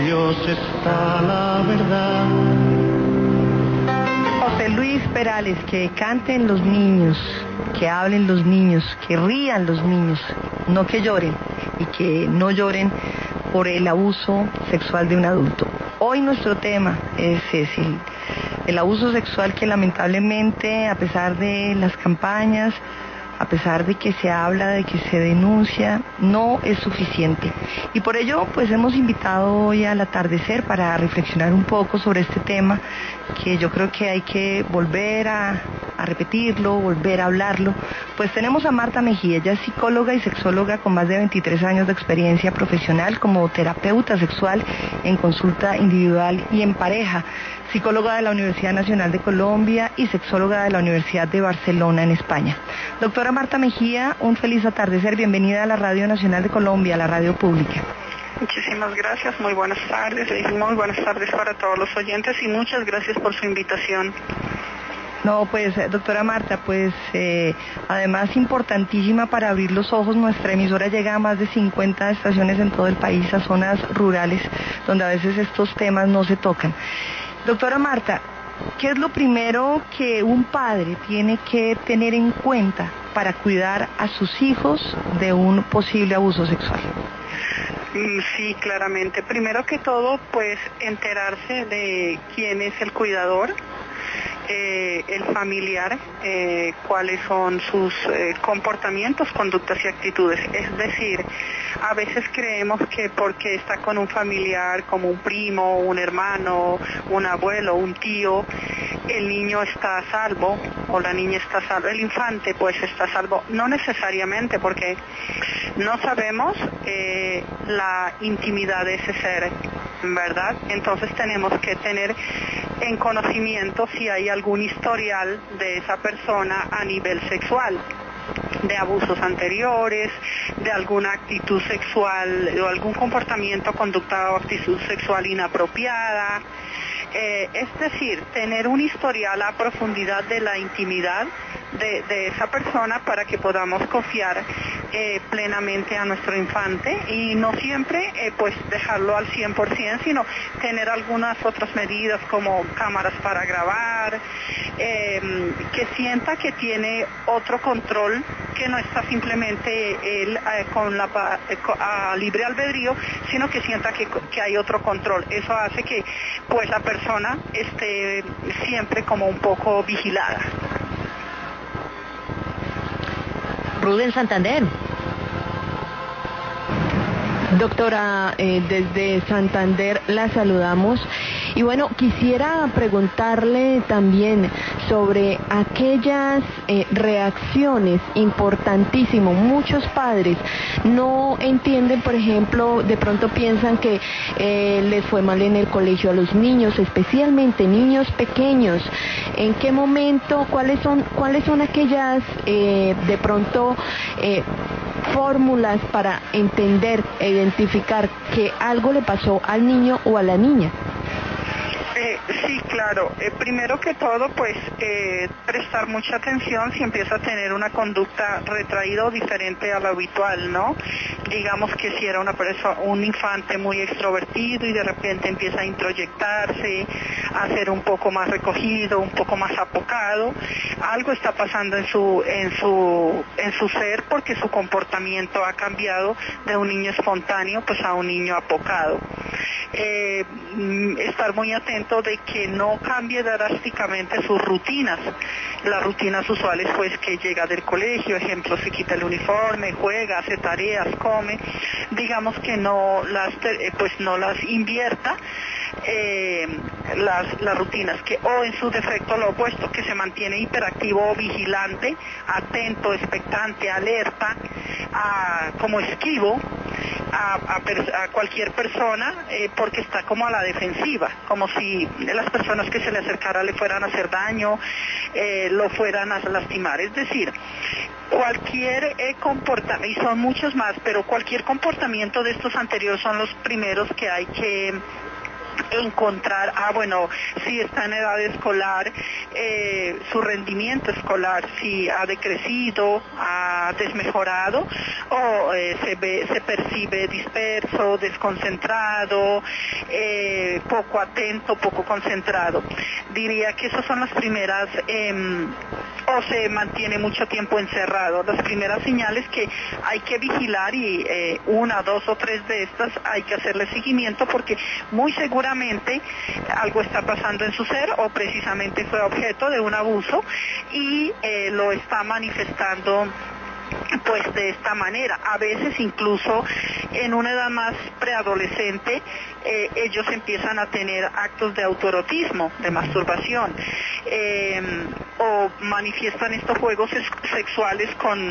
Dios está la verdad. José Luis Perales, que canten los niños, que hablen los niños, que rían los niños, no que lloren, y que no lloren por el abuso sexual de un adulto. Hoy nuestro tema es el abuso sexual, que lamentablemente, a pesar de las campañas, a pesar de que se habla, de que se denuncia, no es suficiente. Y por ello, pues hemos invitado hoy al atardecer para reflexionar un poco sobre este tema, que yo creo que hay que volver a repetirlo, volver a hablarlo. Pues tenemos a Marta Mejía, ella es psicóloga y sexóloga con más de 23 años de experiencia profesional como terapeuta sexual en consulta individual y en pareja, psicóloga de la Universidad Nacional de Colombia y sexóloga de la Universidad de Barcelona en España. Doctora Marta Mejía, un feliz atardecer, bienvenida a la Radio Nacional de Colombia, a la radio pública. Muchísimas gracias, muy buenas tardes, y muy buenas tardes para todos los oyentes y muchas gracias por su invitación. No, pues doctora Marta, pues además importantísima para abrir los ojos, nuestra emisora llega a más de 50 estaciones en todo el país, a zonas rurales donde a veces estos temas no se tocan. Doctora Marta, ¿qué es lo primero que un padre tiene que tener en cuenta para cuidar a sus hijos de un posible abuso sexual? Sí, claramente. Primero que todo, pues enterarse de quién es el cuidador, el familiar, cuáles son sus comportamientos, conductas y actitudes. Es decir, a veces creemos que porque está con un familiar como un primo, un hermano, un abuelo, un tío, el niño está a salvo o la niña está a salvo, el infante pues está a salvo. No necesariamente, porque no sabemos la intimidad de ese ser, ¿verdad? Entonces tenemos que tener en conocimiento si hay algún historial de esa persona a nivel sexual, de abusos anteriores, de alguna actitud sexual o algún comportamiento, conducta o actitud sexual inapropiada. Es decir, tener un historial a profundidad de la intimidad de esa persona para que podamos confiar plenamente a nuestro infante y no siempre pues dejarlo al 100%, sino tener algunas otras medidas como cámaras para grabar, que sienta que tiene otro control, que no está simplemente él a libre albedrío, sino que sienta que hay otro control. Eso hace que pues la persona esté siempre como un poco vigilada. Rubén Santander. Doctora, desde Santander la saludamos y bueno, quisiera preguntarle también sobre aquellas reacciones importantísimas. Muchos padres no entienden, por ejemplo, de pronto piensan que les fue mal en el colegio a los niños, especialmente niños pequeños. ¿En qué momento, cuáles son aquellas de pronto fórmulas para entender e identificar que algo le pasó al niño o a la niña? Sí, claro. Primero que todo, pues prestar mucha atención si empieza a tener una conducta retraída o diferente a lo habitual, ¿no? Digamos que si era un infante muy extrovertido y de repente empieza a introyectarse, a ser un poco más recogido, un poco más apocado, algo está pasando en su ser, porque su comportamiento ha cambiado de un niño espontáneo pues a un niño apocado. Estar muy atento de que no cambie drásticamente sus rutinas. Las rutinas usuales pues que llega del colegio, ejemplo, se quita el uniforme, juega, hace tareas, come, digamos que no las invierta, las rutinas, que o en su defecto lo opuesto, que se mantiene hiperactivo o vigilante, atento, expectante, alerta, como esquivo a cualquier persona, porque está como a la defensiva, como si las personas que se le acercara le fueran a hacer daño, lo fueran a lastimar. Es decir, cualquier comportamiento, y son muchos más, pero cualquier comportamiento de estos anteriores son los primeros que hay que encontrar, bueno, si está en edad escolar, su rendimiento escolar, si ha decrecido, ha desmejorado o se percibe disperso, desconcentrado, poco atento, poco concentrado. Diría que esas son las primeras, o se mantiene mucho tiempo encerrado, las primeras señales que hay que vigilar y una, dos o tres de estas hay que hacerle seguimiento porque muy seguramente algo está pasando en su ser o precisamente fue objeto de un abuso y lo está manifestando pues de esta manera. A veces incluso en una edad más preadolescente ellos empiezan a tener actos de autoerotismo, de masturbación, o manifiestan estos juegos sexuales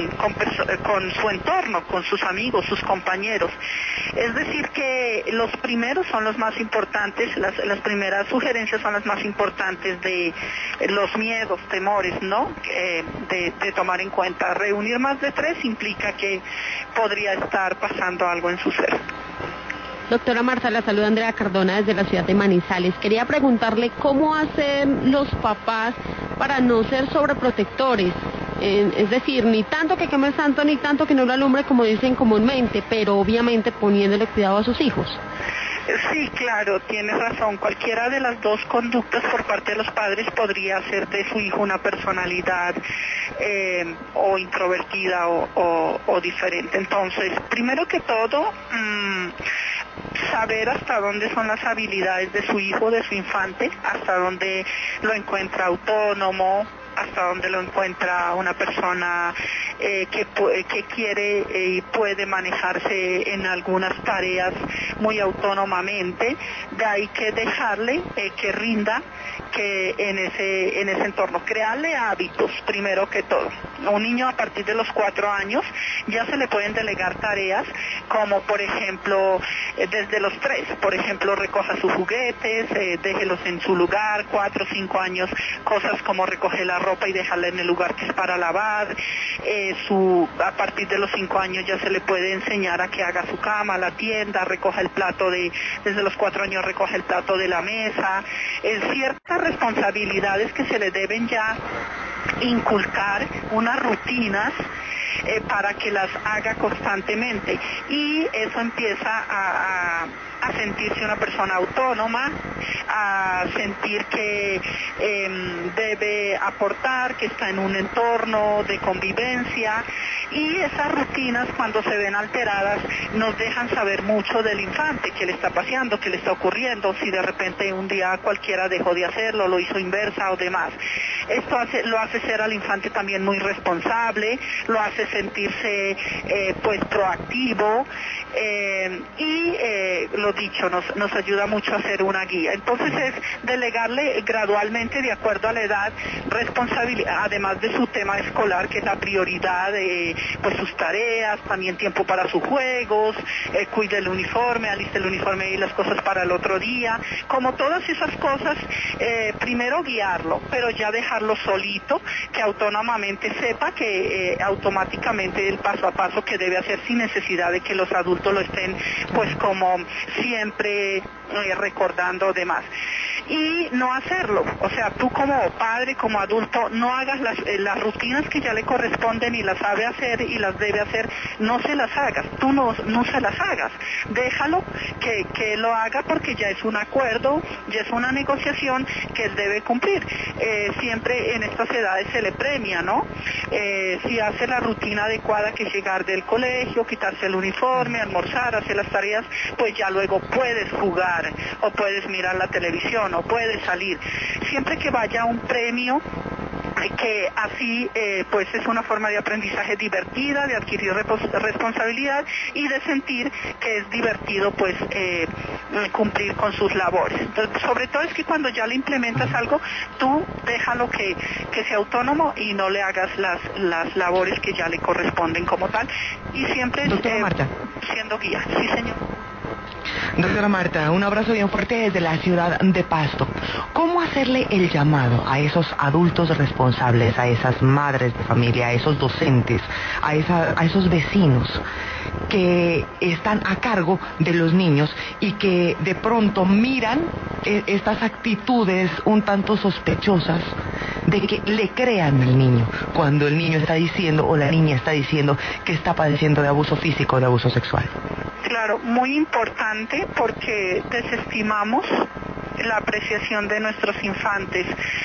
con su entorno, con sus amigos, sus compañeros. Es decir que los primeros son los más importantes, las primeras sugerencias son las más importantes de los miedos, temores, ¿no? De tomar en cuenta. Reunir más de 3 implica que podría estar pasando algo en su ser. Doctora Marta, la saluda Andrea Cardona desde la ciudad de Manizales. Quería preguntarle cómo hacen los papás para no ser sobreprotectores. Es decir, ni tanto que queme el santo, ni tanto que no lo alumbre, como dicen comúnmente, pero obviamente poniéndole cuidado a sus hijos. Sí, claro, tienes razón. Cualquiera de las dos conductas por parte de los padres podría hacer de su hijo una personalidad o introvertida o diferente. Entonces, primero que todo, saber hasta dónde son las habilidades de su hijo, de su infante, hasta dónde lo encuentra autónomo, hasta dónde lo encuentra una persona que quiere y puede manejarse en algunas tareas muy autónomamente. De ahí que dejarle que rinda que en ese entorno, crearle hábitos primero que todo. A un niño a partir de los 4 años ya se le pueden delegar tareas como por ejemplo desde los 3, por ejemplo recoja sus juguetes, déjelos en su lugar. 4 o 5 años cosas como recoger la ropa y dejarla en el lugar que es para lavar. A partir de los 5 años ya se le puede enseñar a que haga su cama, la tienda, recoja el plato desde los 4 años recoge el plato de la mesa. Ciertas responsabilidades que se le deben ya inculcar, unas rutinas para que las haga constantemente y eso empieza a sentirse una persona autónoma, a sentir que debe aportar, que está en un entorno de convivencia y esas rutinas cuando se ven alteradas nos dejan saber mucho del infante, qué le está pasando, qué le está ocurriendo, si de repente un día cualquiera dejó de hacerlo, lo hizo inversa o demás. Esto lo hace ser al infante también muy responsable, lo hace sentirse pues proactivo y lo dicho, nos ayuda mucho a hacer una guía. Entonces es delegarle gradualmente de acuerdo a la edad responsabilidad, además de su tema escolar que es la prioridad, pues sus tareas, también tiempo para sus juegos, cuide el uniforme, aliste el uniforme y las cosas para el otro día, como todas esas cosas, primero guiarlo, pero ya dejarlo solito, que autónomamente sepa que automáticamente el paso a paso que debe hacer sin necesidad de que los adultos lo estén pues como siempre recordando demás. Y no hacerlo, o sea, tú como padre, como adulto, no hagas las rutinas que ya le corresponden y las sabe hacer y las debe hacer, no se las hagas, tú no se las hagas, déjalo que lo haga porque ya es un acuerdo, ya es una negociación que él debe cumplir. Siempre en estas edades se le premia, ¿no? Si hace la rutina adecuada que es llegar del colegio, quitarse el uniforme, almorzar, hacer las tareas, pues ya luego puedes jugar o puedes mirar la televisión o puedes salir. Siempre que vaya un premio, que así pues es una forma de aprendizaje divertida, de adquirir responsabilidad y de sentir que es divertido pues cumplir con sus labores. Entonces, sobre todo es que cuando ya le implementas algo, tú déjalo que sea autónomo y no le hagas las labores que ya le corresponden como tal y siempre Doctora Marta. siendo guía. Sí, señor. Doctora Marta, un abrazo bien fuerte desde la ciudad de Pasto. ¿Cómo hacerle el llamado a esos adultos responsables, a esas madres de familia, a esos docentes, a esos vecinos que están a cargo de los niños y que de pronto miran estas actitudes un tanto sospechosas de que le crean al niño cuando el niño está diciendo o la niña está diciendo que está padeciendo de abuso físico o de abuso sexual? Claro, muy importante porque desestimamos la apreciación de nuestros infantes,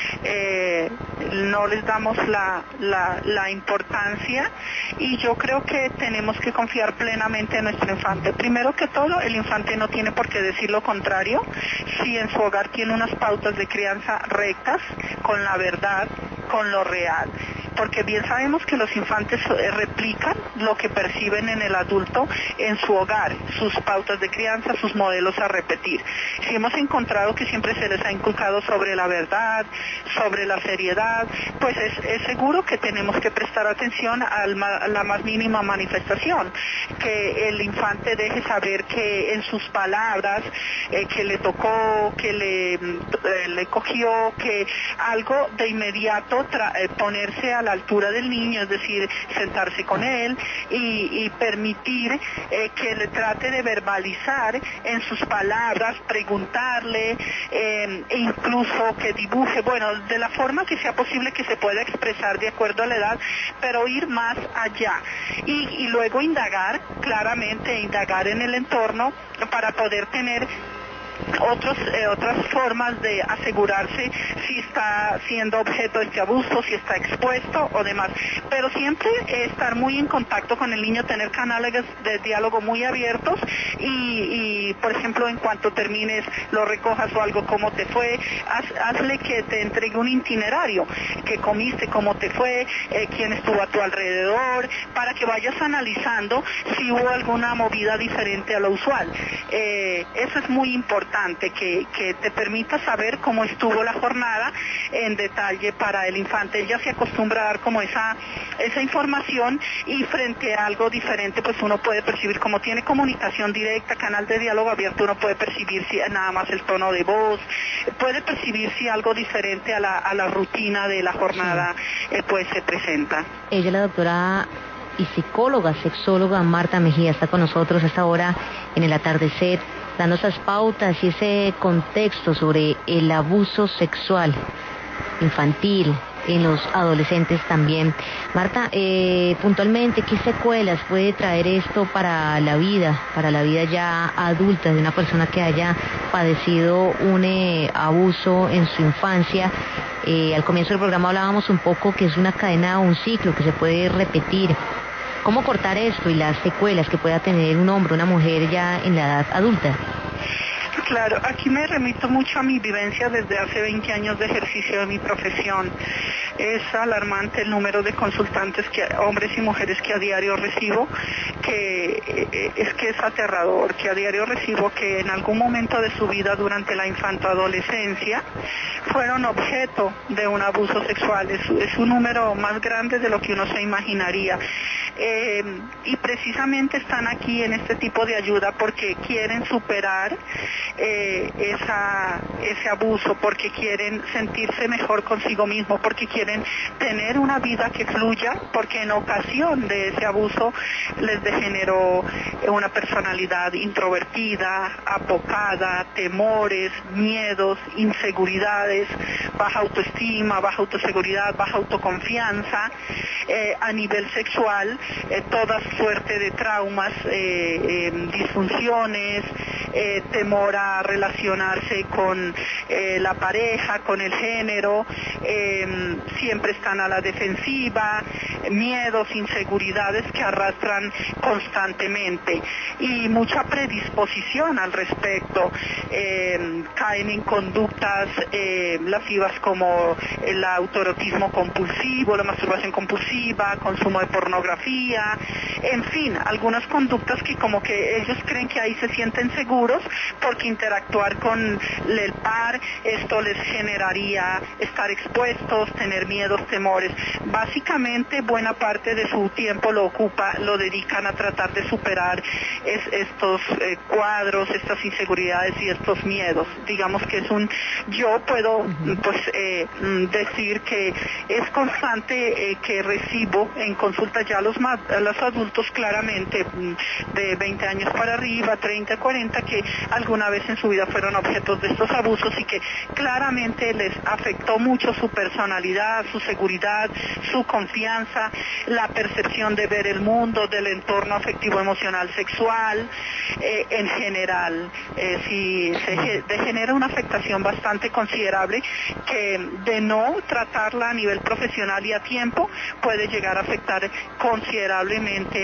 no les damos la importancia, y yo creo que tenemos que confiar plenamente en nuestro infante. Primero que todo, el infante no tiene por qué decir lo contrario si en su hogar tiene unas pautas de crianza rectas, con la verdad, con lo real, porque bien sabemos que los infantes replican lo que perciben en el adulto en su hogar, sus pautas de crianza, sus modelos a repetir. Si hemos encontrado que siempre se les ha inculcado sobre la verdad, sobre la seriedad, pues es seguro que tenemos que prestar atención a la más mínima manifestación, que el infante deje saber que en sus palabras, que le tocó, que le cogió, que algo de inmediato ponerse a la altura del niño, es decir, sentarse con él y permitir que le trate de verbalizar en sus palabras, preguntarle, e incluso que dibuje, bueno, de la forma que sea posible que se pueda expresar de acuerdo a la edad, pero ir más allá y luego indagar, claramente indagar en el entorno para poder tener otras formas de asegurarse si está siendo objeto de este abuso, si está expuesto o demás. Pero siempre estar muy en contacto con el niño, tener canales de diálogo muy abiertos y por ejemplo, en cuanto termines, lo recojas o algo, cómo te fue, hazle que te entregue un itinerario, que comiste, cómo te fue, quién estuvo a tu alrededor, para que vayas analizando si hubo alguna movida diferente a lo usual. Eso es muy importante, que te permita saber cómo estuvo la jornada en detalle para el infante. Él ya se acostumbra a dar como esa información, y frente a algo diferente, pues uno puede percibir, como tiene comunicación directa, canal de diálogo abierto, uno puede percibir si nada más el tono de voz, puede percibir si algo diferente a la rutina de la jornada pues se presenta. Ella, la doctora y psicóloga, sexóloga Marta Mejía, está con nosotros a esta hora en El Atardecer, dando esas pautas y ese contexto sobre el abuso sexual infantil en los adolescentes también. Marta, puntualmente, ¿qué secuelas puede traer esto para la vida ya adulta de una persona que haya padecido un abuso en su infancia? Al comienzo del programa hablábamos un poco que es una cadena, un ciclo que se puede repetir. ¿Cómo cortar esto y las secuelas que pueda tener un hombre, una mujer ya en la edad adulta? Claro, aquí me remito mucho a mi vivencia desde hace 20 años de ejercicio de mi profesión. Es alarmante el número de consultantes, hombres y mujeres, que a diario recibo, que es aterrador, que a diario recibo que en algún momento de su vida durante la infantoadolescencia fueron objeto de un abuso sexual. Es un número más grande de lo que uno se imaginaría. Y precisamente están aquí en este tipo de ayuda porque quieren superar ese abuso, porque quieren sentirse mejor consigo mismo, porque quieren tener una vida que fluya, porque en ocasión de ese abuso les degeneró una personalidad introvertida, apocada, temores, miedos, inseguridades, baja autoestima, baja autoseguridad, baja autoconfianza. A nivel sexual, toda suerte de traumas, disfunciones, temor a relacionarse con la pareja, con el género, siempre están a la defensiva, miedos, inseguridades que arrastran constantemente y mucha predisposición al respecto. Caen en conductas lascivas como el autoerotismo compulsivo, la masturbación compulsiva, consumo de pornografía, en fin, algunas conductas que como que ellos creen que ahí se sienten seguros, seguros, porque interactuar con el par, esto les generaría estar expuestos, tener miedos, temores. Básicamente buena parte de su tiempo lo dedican a tratar de superar estos cuadros, estas inseguridades y estos miedos. Digamos que yo puedo decir que es constante que recibo en consulta ya a los adultos, claramente de 20 años para arriba, 30, 40, que alguna vez en su vida fueron objetos de estos abusos y que claramente les afectó mucho su personalidad, su seguridad, su confianza, la percepción de ver el mundo, del entorno afectivo, emocional, sexual, en general. Si se genera una afectación bastante considerable que de no tratarla a nivel profesional y a tiempo puede llegar a afectar considerablemente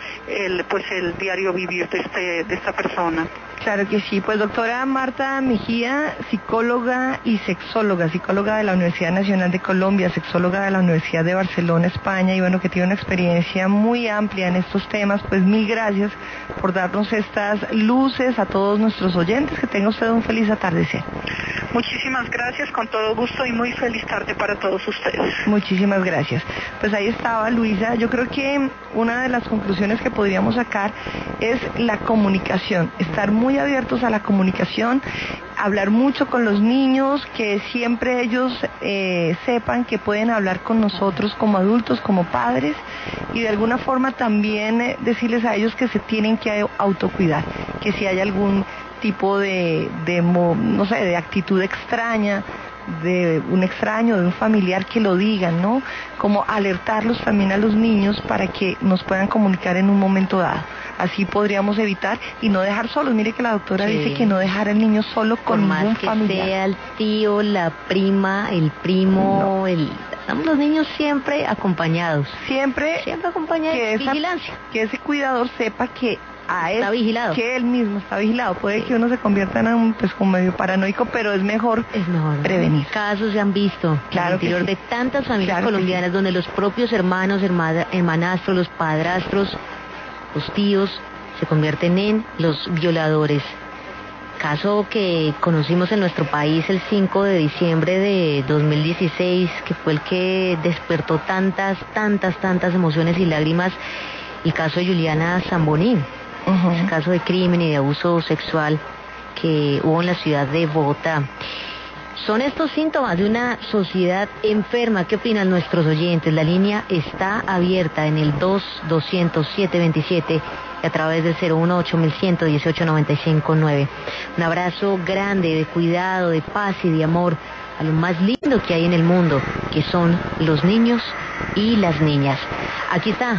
el diario vivir de esta persona. Claro que sí, pues doctora Marta Mejía, psicóloga y sexóloga de la Universidad Nacional de Colombia, sexóloga de la Universidad de Barcelona, España, y bueno, que tiene una experiencia muy amplia en estos temas, pues mil gracias por darnos estas luces a todos nuestros oyentes. Que tenga usted un feliz atardecer. Muchísimas gracias, con todo gusto, y muy feliz tarde para todos ustedes. Muchísimas gracias. Pues ahí estaba Luisa. Yo creo que una de las conclusiones que podríamos sacar es la comunicación, estar muy abiertos a la comunicación, hablar mucho con los niños, que siempre ellos sepan que pueden hablar con nosotros como adultos, como padres, y de alguna forma también decirles a ellos que se tienen que autocuidar, que si hay algún tipo de actitud extraña, de un extraño, de un familiar, que lo digan, ¿no? Como alertarlos también a los niños para que nos puedan comunicar en un momento dado. Así podríamos evitar y no dejar solos. Mire que la doctora dice que no dejar al niño solo con ningún familiar. Por más que sea el tío, la prima, el primo, estamos los niños siempre acompañados. Siempre acompañados. Vigilancia. Que ese cuidador sepa que está vigilado, que él mismo está vigilado. Puede que uno se convierta en un como medio paranoico, pero es mejor prevenir. Casos se han visto al interior de tantas familias colombianas donde los propios hermanos, hermanastros, los padrastros, los tíos se convierten en los violadores. Caso que conocimos en nuestro país el 5 de diciembre de 2016, que fue el que despertó tantas emociones y lágrimas, el caso de Juliana Zamboní. Ese caso de crimen y de abuso sexual que hubo en la ciudad de Bogotá. Son estos síntomas de una sociedad enferma. ¿Qué opinan nuestros oyentes? La línea está abierta en el 2-200-727 y a través del 018-1118-959. Un abrazo grande de cuidado, de paz y de amor a lo más lindo que hay en el mundo, que son los niños y las niñas. Aquí está